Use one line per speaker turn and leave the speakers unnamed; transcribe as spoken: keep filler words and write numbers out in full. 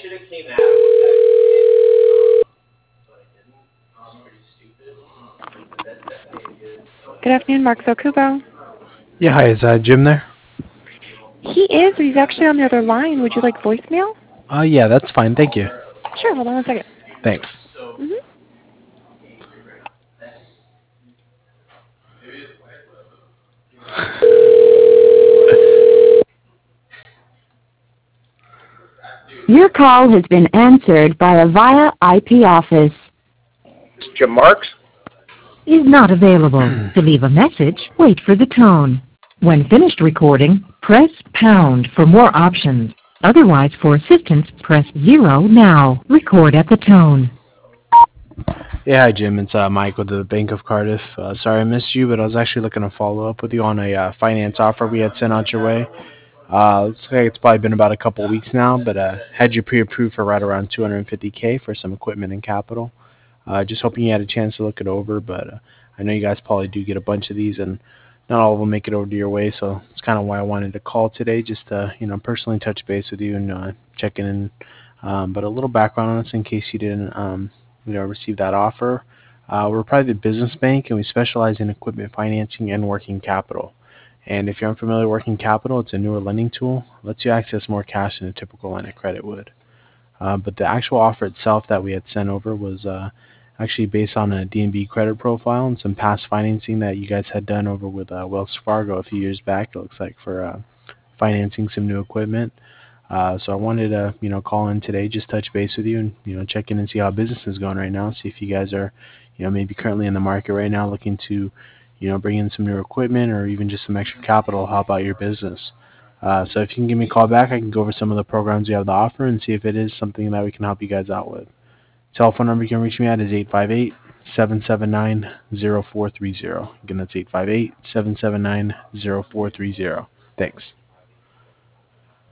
Good afternoon, Mark Zokubo.
Yeah, hi, is uh, Jim there?
He is, but he's actually on the other line. Would you like voicemail?
Uh, yeah, that's fine, thank you.
Sure, hold on one second.
Thanks.
Mm-hmm.
Your call has been answered by a via I P office.
Jim Marks?
Is not available. To leave a message, wait for the tone. When finished recording, press pound for more options. Otherwise, for assistance, press zero now. Record at the tone.
Yeah, hi Jim, it's uh, Mike with the Bank of Cardiff. Uh, sorry I missed you, but I was actually looking to follow up with you on a uh, finance offer we had sent out your way. Uh, looks like it's probably been about a couple of weeks now, but uh, had you pre-approved for right around two hundred fifty K for some equipment and capital. Uh, just hoping you had a chance to look it over, but uh, I know you guys probably do get a bunch of these, and not all of them make it over to your way, so it's kind of why I wanted to call today, just to you know personally touch base with you and uh, check in. Um, but a little background on us in case you didn't um, you know receive that offer. Uh, we're a private business bank, and we specialize in equipment financing and working capital. And if you're unfamiliar with working capital, it's a newer lending tool. It lets you access more cash than a typical line of credit would. Uh, but the actual offer itself that we had sent over was uh, actually based on a D N B credit profile and some past financing that you guys had done over with uh, Wells Fargo a few years back, it looks like, for uh, financing some new equipment. Uh, so I wanted to, you know, call in today, just touch base with you and, you know, check in and see how business is going right now, see if you guys are, you know, maybe currently in the market right now looking to, you know, bring in some new equipment or even just some extra capital, help out your business. Uh, so if you can give me a call back, I can go over some of the programs we have to offer and see if it is something that we can help you guys out with. Telephone number you can reach me at is eight five eight, seven seven nine, zero four three zero. Again, that's eight five eight, seven seven nine, zero four three zero. Thanks.